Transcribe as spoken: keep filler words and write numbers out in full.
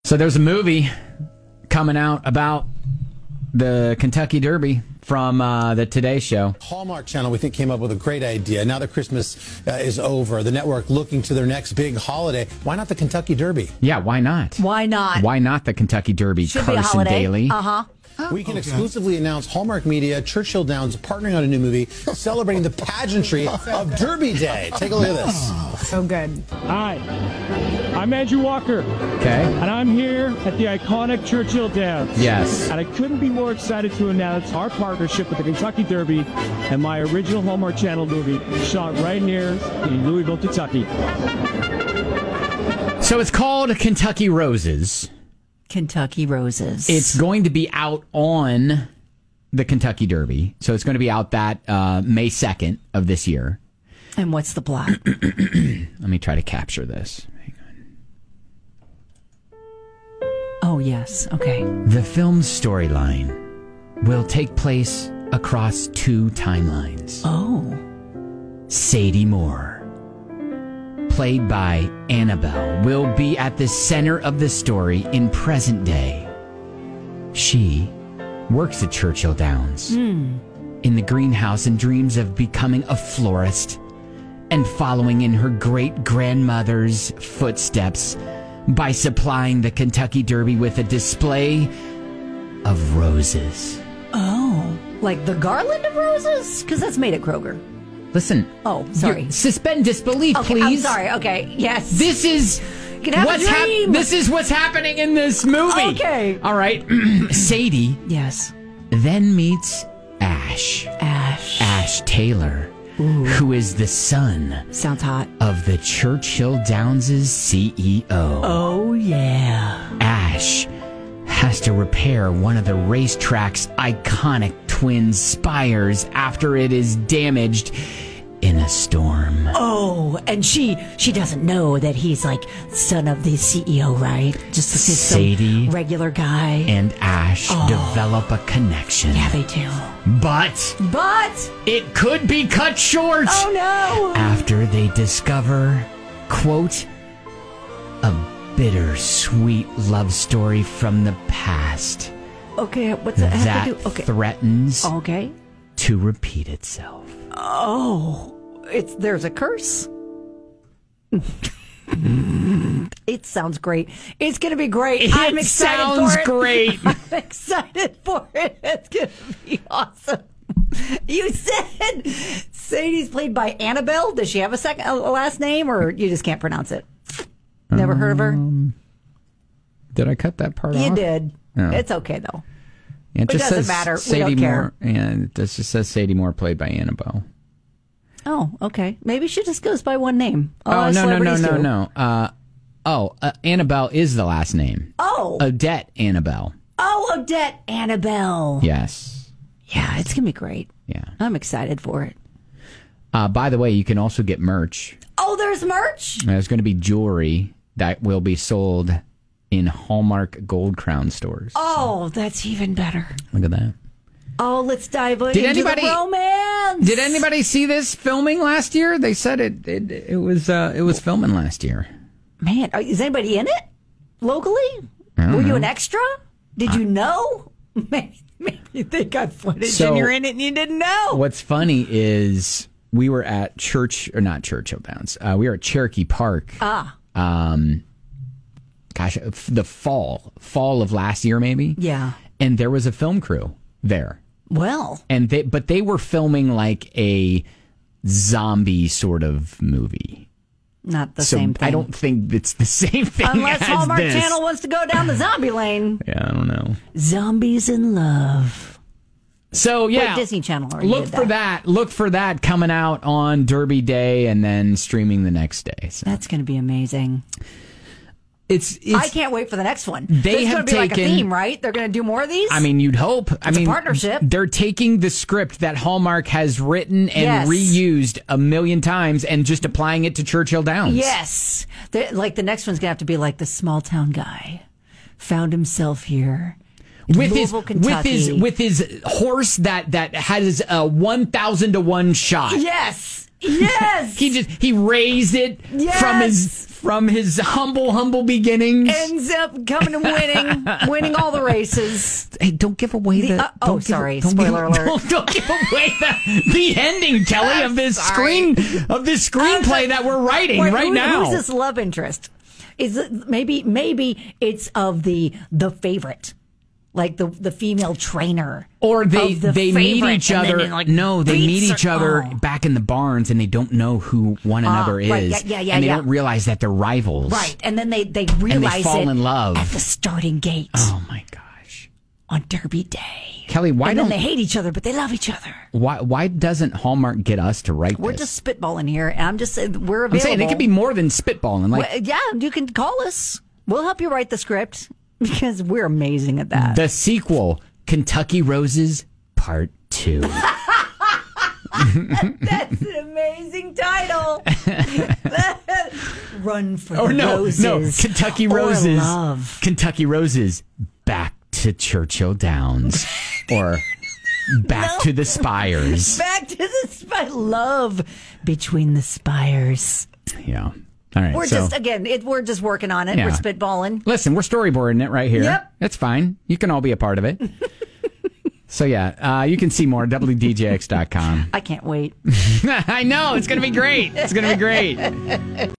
So there's a movie coming out about the Kentucky Derby from uh, the Today Show. Hallmark Channel, we think, came up with a great idea. Now that Christmas uh, is over, the network looking to their next big holiday. Why not the Kentucky Derby? Yeah, why not? Why not? Why not the Kentucky Derby? Should Carson be a holiday. Daly. Uh-huh. We can okay. exclusively announce Hallmark Media, Churchill Downs, partnering on a new movie celebrating the pageantry of Derby Day. Take a look at this. So good. Hi, I'm Andrew Walker. Okay. And I'm here at the iconic Churchill Downs. Yes. And I couldn't be more excited to announce our partnership with the Kentucky Derby and my original Hallmark Channel movie shot right near in Louisville, Kentucky. So it's called Kentucky Roses. Kentucky Roses. It's going to be out on the Kentucky Derby. So it's going to be out that uh, May second of this year. And what's the plot? Let me try to capture this. Hang on. Oh, yes. Okay. The film's storyline will take place across two timelines. Oh. Sadie Moore, played by Annabelle, will be at the center of the story in present day. She works at Churchill Downs mm. in the greenhouse and dreams of becoming a florist and following in her great-grandmother's footsteps by supplying the Kentucky Derby with a display of roses. Oh, like the garland of roses? Because that's made at Kroger. Listen. Oh, sorry. Suspend disbelief, okay, please. I'm sorry. Okay. Yes. This is what's hap- This is what's happening in this movie. Okay. All right. Sadie. Yes. Then meets Ash. Ash. Ash Taylor, Ooh. Who is the son. Sounds hot. Of the Churchill Downs' C E O. Oh yeah. Ash has to repair one of the racetrack's iconic twin spires after it is damaged in a storm. Oh, and she she doesn't know that he's like son of the C E O, right? Just like this Sadie regular guy. And Ash oh. develop a connection. Yeah, they do. But But it could be cut short. Oh no. After they discover, quote, a bittersweet love story from the past. Okay, what's that, that have to do? Okay. threatens okay. to repeat itself. Oh, it's there's a curse. It sounds great. It's going to be great. It I'm excited sounds for it. great. I'm excited for it. It's going to be awesome. You said Sadie's played by Annabelle. Does she have a second a last name, or you just can't pronounce it? Never um, heard of her? Did I cut that part you off? You did. Oh. It's okay, though. It, it just doesn't says matter. Sadie we don't Moore, care. and it just says Sadie Moore played by Annabelle. Oh, okay. Maybe she just goes by one name. All oh, no, no, no, no, do. no. Uh, oh, uh, Annabelle is the last name. Oh. Odette Annabelle. Oh, Odette Annabelle. Yes. Yeah, it's going to be great. Yeah. I'm excited for it. Uh, by the way, you can also get merch. Oh, there's merch? There's going to be jewelry that will be sold in Hallmark Gold Crown stores. Oh, that's even better. Look at that. Oh, let's dive did into anybody, the romance. Did anybody see this filming last year? They said it it, it was uh, it was filming last year. Man, is anybody in it locally? Were know. you an extra? Did you know? Maybe, maybe they got footage so, and you're in it and you didn't know. What's funny is we were at Church or not Churchill Downs. Uh, we were at Cherokee Park. Ah. Um. Gosh, the fall fall of last year, maybe. Yeah. And there was a film crew there. Well, and they but they were filming like a zombie sort of movie. Not the so same thing. I don't think it's the same thing. Unless as Hallmark this. Channel wants to go down the zombie lane. Yeah, I don't know. Zombies in love. So yeah, Wait, Disney Channel. Already look did for that. that. Look for that coming out on Derby Day and then streaming the next day. So. That's going to be amazing. It's, it's. I can't wait for the next one. They There's have going to be taken, like a theme, right? They're going to do more of these. I mean, you'd hope. It's I mean, a partnership. They're taking the script that Hallmark has written and yes. reused a million times and just applying it to Churchill Downs. Yes, They're, like the next one's going to have to be like the small town guy found himself here. With Louisville, his, with his with his horse that, that has a one thousand to one shot. Yes. Yes. He just he raised it Yes. from his from his humble humble beginnings. Ends up coming and winning, winning all the races. Hey, don't give away the. The- uh, oh, don't give- sorry. don't Spoiler give, alert. Don't, don't give away the the ending, Kelly, of this Sorry. screen of this screenplay that we're writing Wait, right who- now. Who's this love interest? Is it maybe maybe it's of the the favorite, like the the female trainer, Or they of the they meet favorite, each and then other. it, like, no, they meet beats each her- other oh. back in the barns, and they don't know who one another right, is. yeah, yeah, yeah, and they yeah. don't realize that they're rivals. Right, and then they they realize fall it in love. at the starting gate Oh my gosh, on Derby Day. Kelly, why and don't then they hate each other, but they love each other. why why doesn't Hallmark get us to write We're this? just spitballing here, and I'm just saying we're I'm available. saying it could be more than spitballing. Like Well, yeah, you can call us. We'll help you write the script because we're amazing at that. the sequel, Kentucky Roses Part Two. That's an amazing title. Run for Or the no, roses. no, Kentucky Or Roses. love. Kentucky Roses Back to Churchill Downs, or Back No. to the Spires. Back to the spire. Love between the spires. Yeah. All right. We're so, just again, it, we're just working on it. Yeah. We're spitballing. listen, we're storyboarding it right here. Yep. That's fine. You can all be a part of it. So yeah, uh, you can see more at W D J X dot com. I can't wait. I know it's going to be great. It's going to be great.